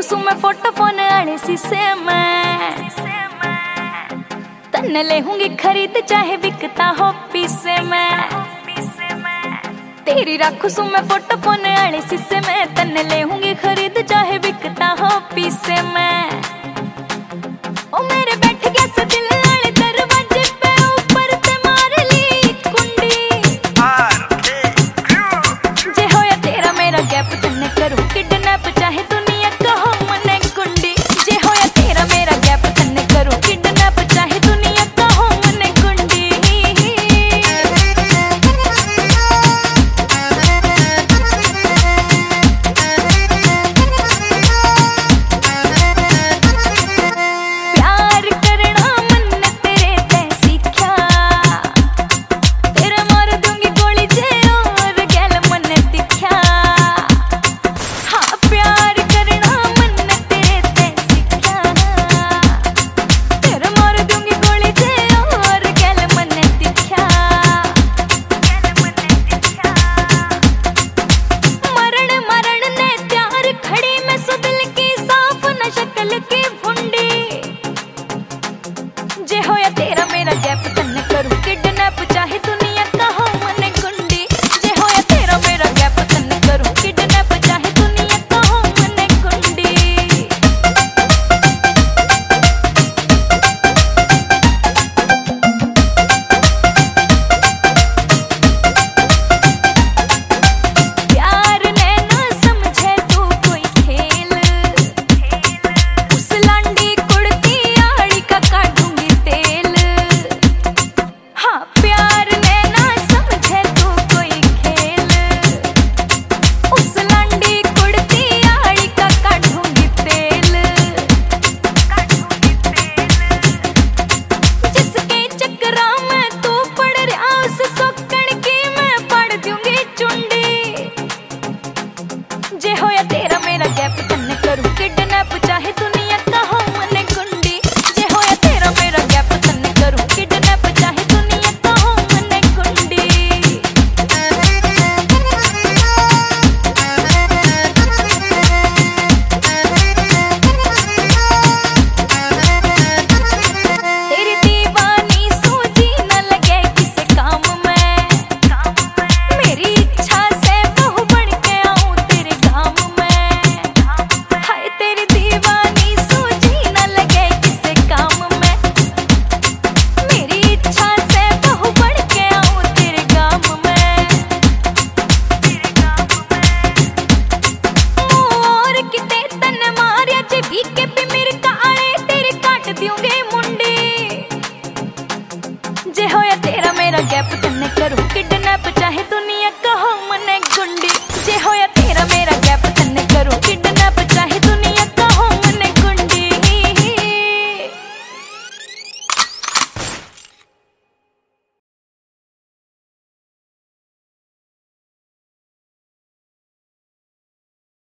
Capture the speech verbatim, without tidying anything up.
सू मैं photo phone आने शीशे में, तन्ने ले हूंगी खरीद चाहे बिकता हो पीसे में। तेरी रखू सू मैं फोटो फोन आने शीशे में, तन्ने ले हूंगी खरीद चाहे बिकता हो पीसे में। ओ मेरे बैठ गया से दिल वाले दरवाजे पे, ऊपर ते मार ली कुंडी। जे होया तेरा मेरा गैप, तन्ने करूं किडनैप चाहे दुनिया कहो मने कुंडी। जे होया तेरा मेरा गैप, तन्ने करूं किडनैप चाहे दुनिया कहो मने कुंडी। प्यार करना मन तेरे ते सीख्या, तेरे मार दूंगी गोली जे और गैल मन दिख्या। हाँ प्यार करना मन तेरे ते सीख्या, तेरे मार दूंगी गोली जे और गैल मन दिख्या। मरण मरण ने प्यार खड़ी मैं सो दिल की साफ न शक्ल की भुंडी। जे होया तेरा मेरा गैप, तन्ने करूं किडनैप चाहे दुनिया कहो मने कुंडी। जे होया तेरा मेरा गैप, तन्ने करूं किडनैप चाहे दुनिया कहो मने कुंडी। प्यार ने ना समझे तू कोई खेल, उस लांडी कुड़ती आड़ी का काटूंगी तेल। हाँ प्यार ने ना समझे तू कोई खेल, उस लांडी कुड़ती आड़ी का काटूंगी तेल। जिसके चक्करा में तू पड़ रहा, उस सोकण की मैं पड़ दूंगी चुंडी। जे होया तेरा मेरा गैप, तन्ने करूं किडनैप चाहे दुनिया कहो मने कुंडी। जे होया तेरा मेरा गैप, तन्ने करूं किडनैप चाहे दुनिया कहो मने कुंडी। तेरी दीवानी सूझी न लगे किसी काम में, मेरी इच्छा से बहू बन के आऊं तेरे गाँव में। हाय तेरी दीवानी सूझी न लगे किसी काम में, मेरी इच्छा से बहू बन के आऊं तेरे गाँव में। और किते तन्ने मारिया जे भी के भी मेरे काले, तेरी काट दूंगी मुंडी। जे होया तेरा मेरा गैप, तन्ने करूं किडनैप